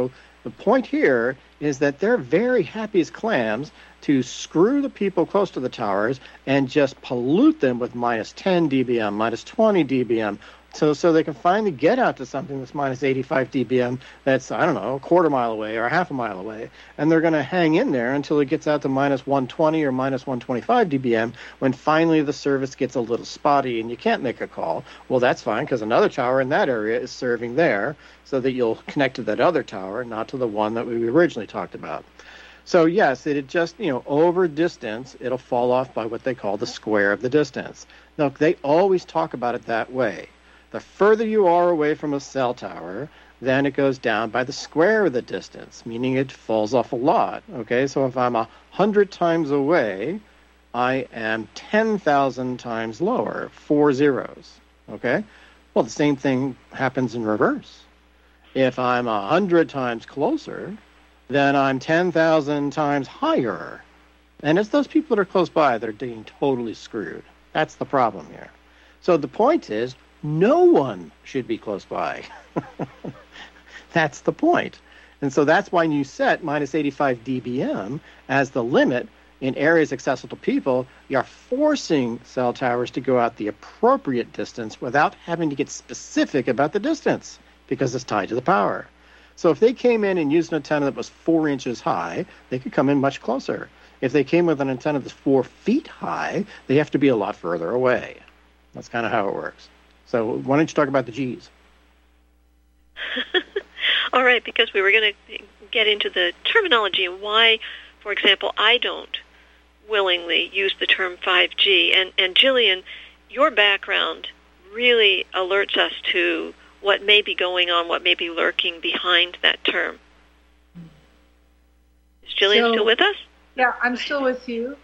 The point here is that they're very happy as clams to screw the people close to the towers and just pollute them with minus 10 dBm, minus 20 dBm, so they can finally get out to something that's minus 85 dBm that's, I don't know, a quarter mile away or a half a mile away. And they're going to hang in there until it gets out to minus 120 or minus 125 dBm when finally the service gets a little spotty and you can't make a call. Well, that's fine because another tower in that area is serving there so that you'll connect to that other tower, not to the one that we originally talked about. So yes, it just, over distance, it'll fall off by what they call the square of the distance. Now, they always talk about it that way. The further you are away from a cell tower, then it goes down by the square of the distance, meaning it falls off a lot. Okay, so if I'm 100 times away, I am 10,000 times lower, 4 zeros. Okay, well, the same thing happens in reverse. If I'm 100 times closer, then I'm 10,000 times higher. And it's those people that are close by that are getting totally screwed. That's the problem here. So the point is, no one should be close by. That's the point. And so that's why you set minus 85 dBm as the limit in areas accessible to people. You're forcing cell towers to go out the appropriate distance without having to get specific about the distance because it's tied to the power. So if they came in and used an antenna that was 4 inches high, they could come in much closer. If they came with an antenna that's 4 feet high, they have to be a lot further away. That's kind of how it works. So why don't you talk about the G's? All right, because we were going to get into the terminology and why, for example, I don't willingly use the term 5G. And Jillian, your background really alerts us to what may be going on, what may be lurking behind that term. Is Jillian still with us? Yeah, I'm still with you.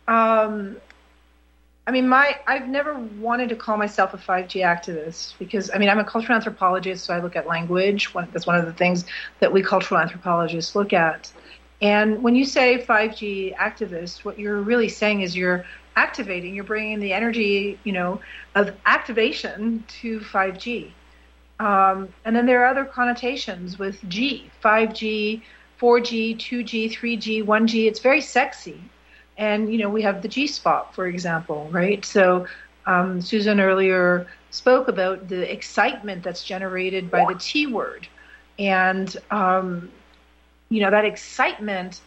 I've never wanted to call myself a 5G activist because, I'm a cultural anthropologist, so I look at language. That's one of the things that we cultural anthropologists look at. And when you say 5G activist, what you're really saying is you're you're bringing the energy, of activation to 5G. And then there are other connotations with G, 5G, 4G, 2G, 3G, 1G. It's very sexy. And, we have the G-spot, for example, right? So Susan earlier spoke about the excitement that's generated by the T word. And, that excitement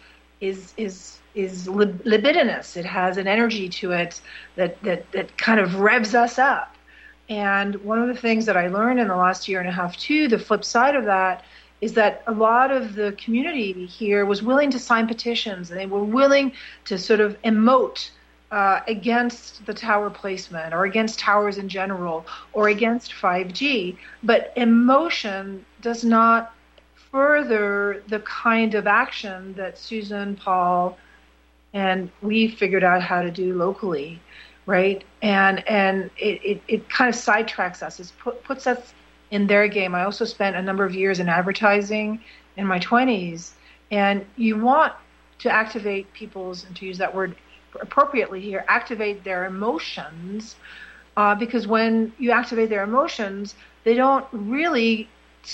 is libidinous. It has an energy to it that kind of revs us up. And one of the things that I learned in the last year and a half, too, the flip side of that, is that a lot of the community here was willing to sign petitions, and they were willing to sort of emote against the tower placement or against towers in general or against 5G. But emotion does not further the kind of action that Susan, Paul, and we figured out how to do locally, right? And it kind of sidetracks us. It puts us in their game. I also spent a number of years in advertising in my 20s, and you want to activate people's, and to use that word appropriately here, activate their emotions, because when you activate their emotions, they don't really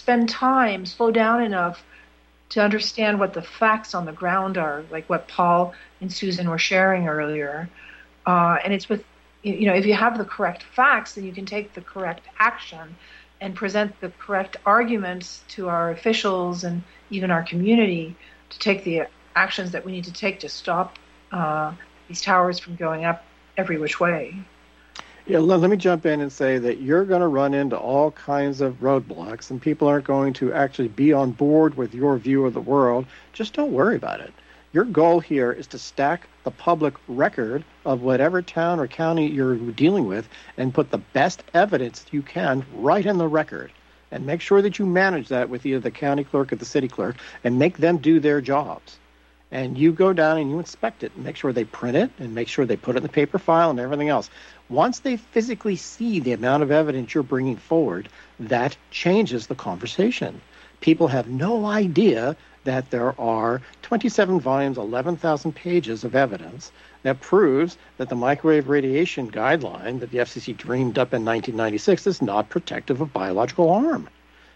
slow down enough to understand what the facts on the ground are, like what Paul and Susan were sharing earlier. And it's with, if you have the correct facts, then you can take the correct action and present the correct arguments to our officials and even our community to take the actions that we need to take to stop these towers from going up every which way. Yeah, let me jump in and say that you're going to run into all kinds of roadblocks, and people aren't going to actually be on board with your view of the world. Just don't worry about it. Your goal here is to stack the public record of whatever town or county you're dealing with and put the best evidence you can right in the record. And make sure that you manage that with either the county clerk or the city clerk and make them do their jobs. And you go down and you inspect it and make sure they print it and make sure they put it in the paper file and everything else. Once they physically see the amount of evidence you're bringing forward, that changes the conversation. People have no idea that there are 27 volumes, 11,000 pages of evidence that proves that the microwave radiation guideline that the FCC dreamed up in 1996 is not protective of biological harm.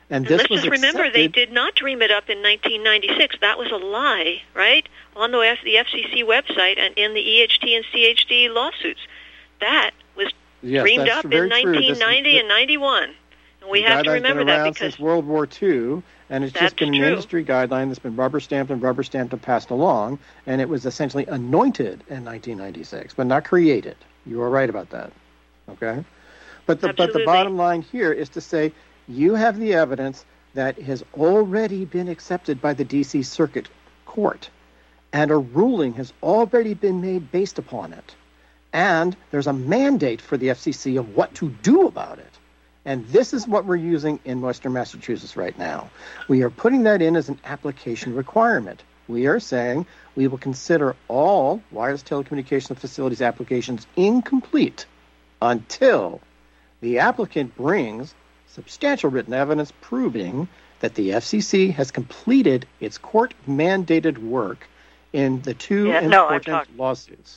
And let's was just remember, they did not dream it up in 1996. That was a lie, right? On the FCC website and in the EHT and CHD lawsuits. That was dreamed up in 1990 and 91. And we have to remember that because since World War II, and it's just been an industry guideline that's been rubber stamped and passed along, and it was essentially anointed in 1996, but not created. You are right about that. Okay? But the bottom line here is to say you have the evidence that has already been accepted by the D.C. Circuit Court, and a ruling has already been made based upon it. And there's a mandate for the FCC of what to do about it. And this is what we're using in Western Massachusetts right now. We are putting that in as an application requirement. We are saying we will consider all wireless telecommunications facilities applications incomplete until the applicant brings substantial written evidence proving that the FCC has completed its court-mandated work in the two important lawsuits.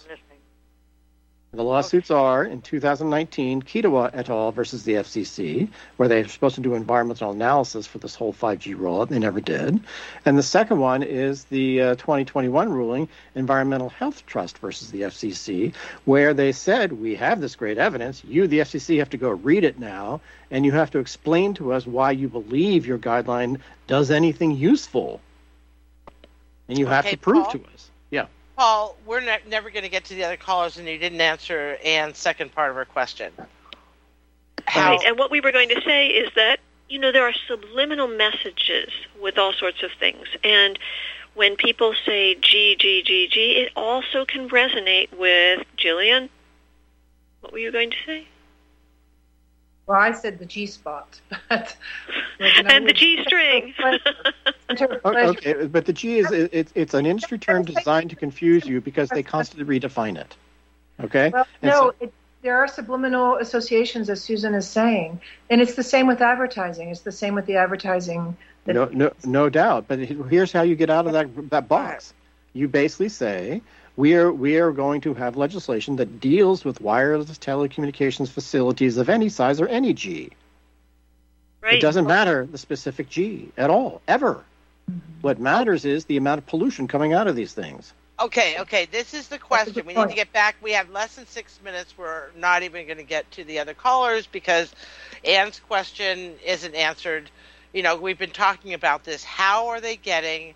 The lawsuits are, in 2019, Kitawa et al. Versus the FCC, where they're supposed to do environmental analysis for this whole 5G rollout. They never did. And the second one is the 2021 ruling, Environmental Health Trust versus the FCC, where they said, we have this great evidence. You, the FCC, have to go read it now, and you have to explain to us why you believe your guideline does anything useful. And you have to prove to us. Yeah. Paul, we're never going to get to the other callers, and you didn't answer Anne's second part of her question. Right, and what we were going to say is that, there are subliminal messages with all sorts of things. And when people say G, it also can resonate with Jillian. What were you going to say? Well, I said the G-spot. And the G-string. Okay, but the G is it's an industry term designed to confuse you because they constantly redefine it. Okay? Well, there are subliminal associations, as Susan is saying, and it's the same with advertising. It's the same with the advertising. No doubt. But here's how you get out of that box. You basically say, we are going to have legislation that deals with wireless telecommunications facilities of any size or any G. Right. It doesn't matter the specific G at all, ever. Mm-hmm. What matters is the amount of pollution coming out of these things. Okay, this is the question. We need to get back. We have less than 6 minutes. We're not even going to get to the other callers because Anne's question isn't answered. We've been talking about this. How are they getting,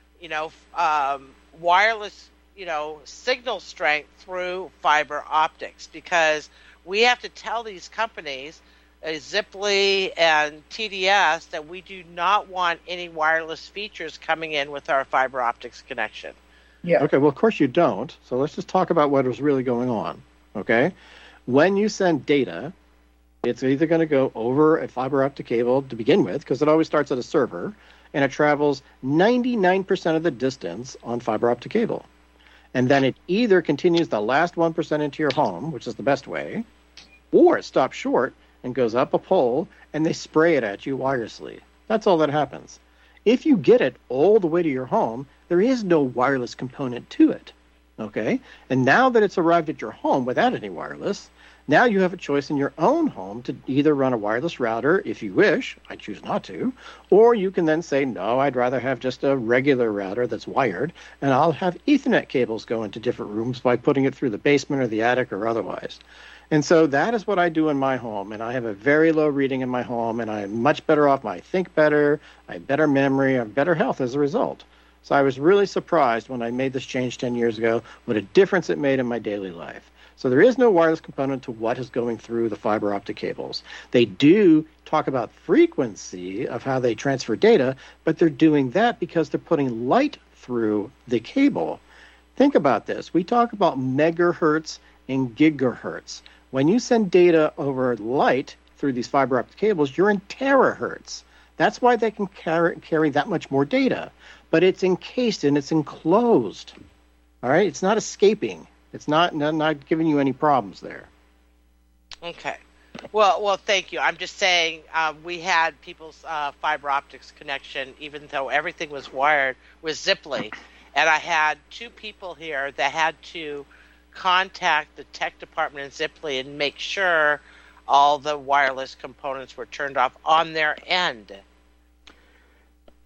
wireless signal strength through fiber optics? Because we have to tell these companies, Ziply and TDS, that we do not want any wireless features coming in with our fiber optics connection. Yeah. Okay, well, of course you don't. So let's just talk about what is really going on, okay? When you send data, it's either going to go over a fiber optic cable to begin with, because it always starts at a server, and it travels 99% of the distance on fiber optic cable. And then it either continues the last 1% into your home, which is the best way, or it stops short and goes up a pole and they spray it at you wirelessly. That's all that happens. If you get it all the way to your home, there is no wireless component to it. Okay? And now that it's arrived at your home without any wireless, now you have a choice in your own home to either run a wireless router if you wish. I choose not to. Or you can then say, no, I'd rather have just a regular router that's wired, and I'll have Ethernet cables go into different rooms by putting it through the basement or the attic or otherwise. And so that is what I do in my home, and I have a very low reading in my home, and I'm much better off. I think better, I have better memory, I have better health as a result. So I was really surprised when I made this change 10 years ago, what a difference it made in my daily life. So there is no wireless component to what is going through the fiber optic cables. They do talk about frequency of how they transfer data, but they're doing that because they're putting light through the cable. Think about this. We talk about megahertz and gigahertz. When you send data over light through these fiber optic cables, you're in terahertz. That's why they can carry that much more data. But it's encased and it's enclosed. All right? It's not escaping. It's not giving you any problems there. Okay. Well, thank you. I'm just saying we had people's fiber optics connection, even though everything was wired, with Ziply. And I had two people here that had to contact the tech department in Ziply and make sure all the wireless components were turned off on their end.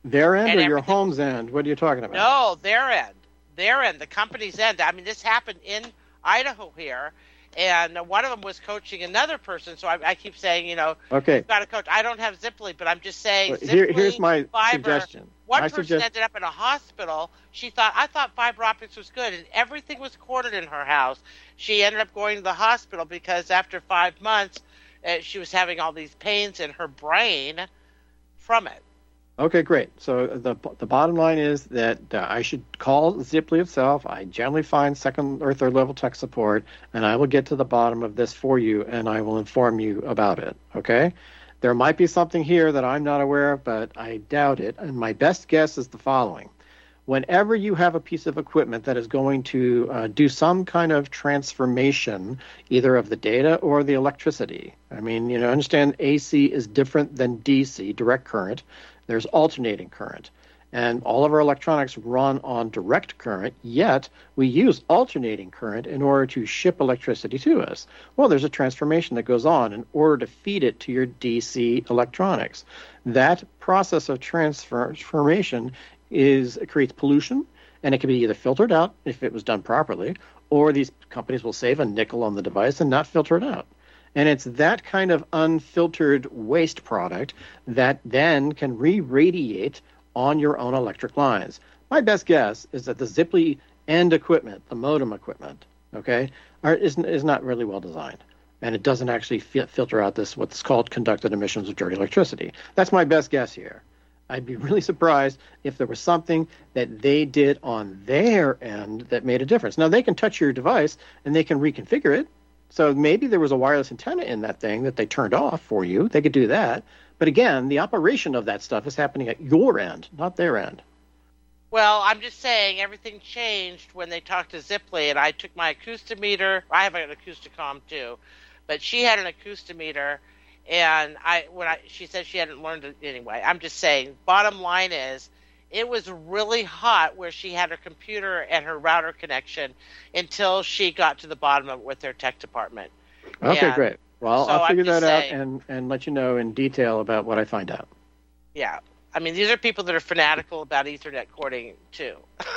Their end or your home's end? What are you talking about? No, their end. Their end, the company's end. I mean, this happened in Idaho here, and one of them was coaching another person. So I keep saying, you know, okay, you've got to coach. I don't have Ziply, but I'm just saying, well, Ziply, here's my fiber. suggestion. One person ended up in a hospital. I thought fiber optics was good, and everything was corded in her house. She ended up going to the hospital because after 5 months, she was having all these pains in her brain from it. Okay, great. So the bottom line is that I should call Ziply itself. I generally find second or third level tech support, and I will get to the bottom of this for you, and I will inform you about it. Okay? There might be something here that I'm not aware of, but I doubt it. And my best guess is the following. Whenever you have a piece of equipment that is going to do some kind of transformation, either of the data or the electricity, I mean, you know, understand AC is different than DC, direct current. There's alternating current. And all of our electronics run on direct current, yet we use alternating current in order to ship electricity to us. Well, there's a transformation that goes on in order to feed it to your DC electronics. That process of transformation creates pollution, and it can be either filtered out if it was done properly, or these companies will save a nickel on the device and not filter it out. And it's that kind of unfiltered waste product that then can re-radiate on your own electric lines. My best guess is that the Ziply end equipment, the modem equipment, okay, is not really well designed. And it doesn't actually filter out this what's called conducted emissions of dirty electricity. That's my best guess here. I'd be really surprised if there was something that they did on their end that made a difference. Now, they can touch your device and they can reconfigure it. So maybe there was a wireless antenna in that thing that they turned off for you. They could do that. But again, the operation of that stuff is happening at your end, not their end. Well, I'm just saying everything changed when they talked to Ziply, and I took my acoustimeter. I have an Acousticom too, but she had an acoustimeter, and she said she hadn't learned it anyway. I'm just saying, bottom line is, it was really hot where she had her computer and her router connection until she got to the bottom of it with their tech department. Okay, great. Well, so I'll figure that out and let you know in detail about what I find out. Yeah. I mean, these are people that are fanatical about Ethernet cording, too.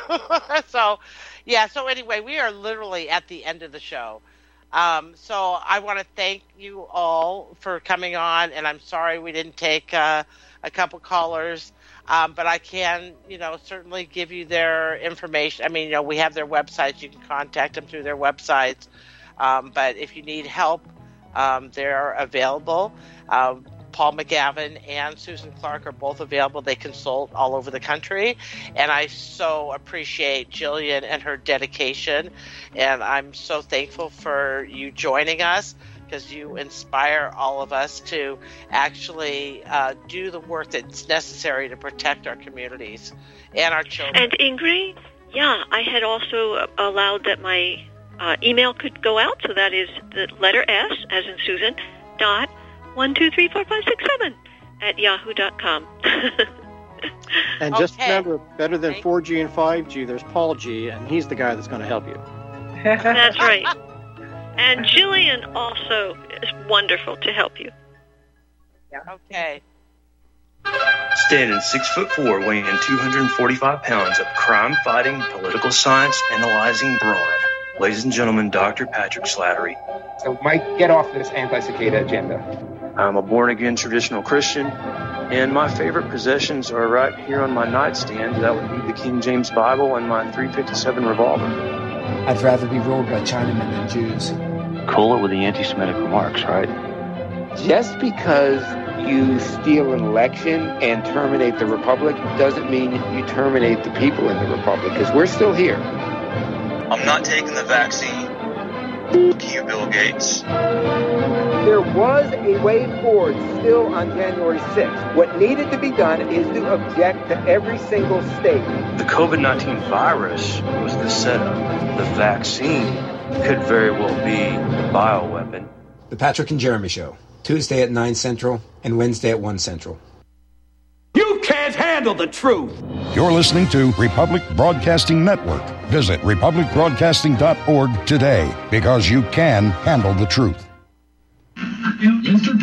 So anyway, we are literally at the end of the show. So I want to thank you all for coming on, and I'm sorry we didn't take a couple callers. But I can, certainly give you their information. I mean, we have their websites. You can contact them through their websites. But if you need help, they're available. Paul McGavin and Susan Clark are both available. They consult all over the country. And I so appreciate Jillian and her dedication. And I'm so thankful for you joining us, because you inspire all of us to actually do the work that's necessary to protect our communities and our children. And Ingrid, I had also allowed that my email could go out, so that is the letter S, as in Susan, dot 1234567 at yahoo.com. And just remember, better than 4G and 5G, there's Paul G, and he's the guy that's going to help you. That's right. And Jillian also is wonderful to help you. Okay. Standing 6'4", weighing 245 pounds of crime-fighting, political science analyzing brawn. Ladies and gentlemen, Dr. Patrick Slattery. So, Mike, get off this anti-cicada agenda. I'm a born-again traditional Christian, and my favorite possessions are right here on my nightstand. That would be the King James Bible and my .357 revolver. I'd rather be ruled by Chinamen than Jews. Cool it with the anti-Semitic remarks, right? Just because you steal an election and terminate the Republic doesn't mean you terminate the people in the Republic, because we're still here. I'm not taking the vaccine. Fuck you, Bill Gates. There was a way forward still on January 6th. What needed to be done is to object to every single state. The COVID-19 virus was the setup. The vaccine could very well be the bioweapon. The Patrick and Jeremy Show, Tuesday at 9 Central and Wednesday at 1 Central. You can't handle the truth. You're listening to Republic Broadcasting Network. Visit republicbroadcasting.org today, because you can handle the truth. Mr.